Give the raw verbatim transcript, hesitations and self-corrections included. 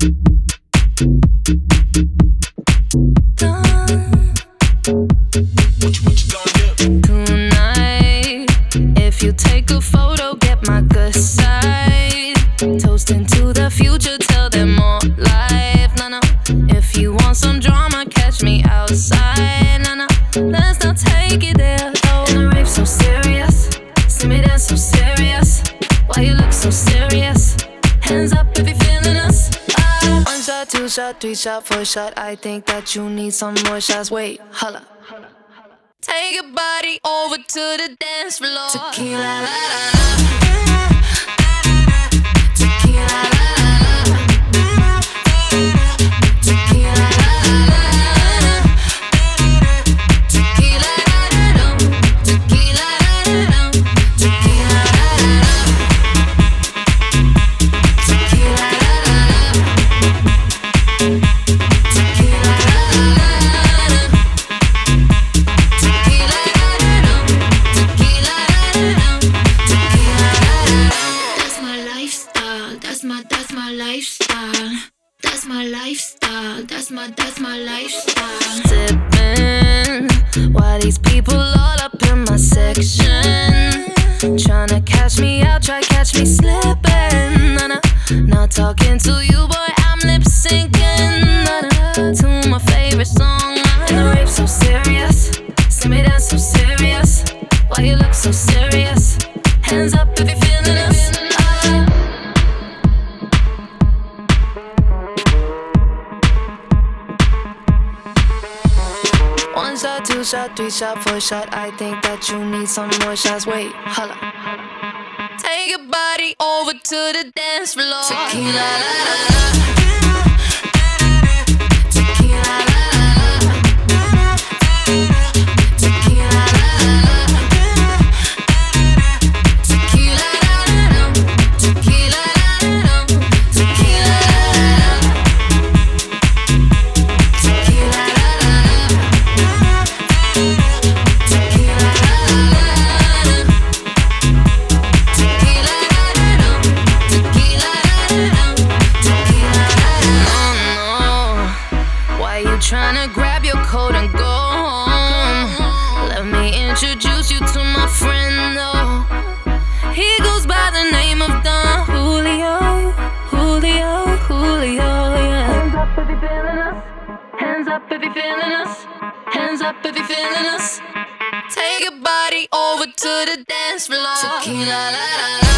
Tonight, if you take a photo, get my good side. Toasting to the future, tell them more life. No, no. If you want some drama, catch me outside. No, no. Let's not take it there. Oh, and the rape so serious. See me dance so serious. Why you look so serious? Hands up if you're feeling us. Ah. One shot, two shot, three shot, four shot. I think that you need some more shots. Wait, holla. Take your body over to the dance floor. Tequila, la, la, la. Tequila, la, la, la. Tequila, la, la, la. Tequila, la, la, la. Tequila, la, la, la. Tequila, la, la, la. Tequila, la, la, la. Tequila, la, la, la. That's my lifestyle, that's my, that's my lifestyle. Sipping, why these people all up in my section? Tryna catch me out, try catch me slipping. Nah, nah. Not talking to you, boy, I'm lip syncing. Nah, nah. To my favorite song. And the rape so serious, see me dance so serious. Why you look so serious? Hands up if you're feeling us. One shot, two shot, three shot, four shot. I think that you need some more shots. Wait, holla. Take your body over to the dance floor. Tequila, la, la, la. Tequila, la, la, la. Tequila, la, la, la. Tequila, la, la, la. Tequila, la, la, la. Tequila, la, la, la. Tequila, la, la, la. Tequila, la, la, la. Tequila, la, la, la. Tequila, la, la, la. Tequila, la, la, la. No, no. Why you tryna grab your coat and go home? Let me introduce you to my friend, though. He goes by the name of Don Julio, Julio, Julio, yeah. Hands up if you're feeling us. Hands up if you're feeling us. Hands up if you're feeling us. Take your body over to the dance floor. Tequila, la, la, la.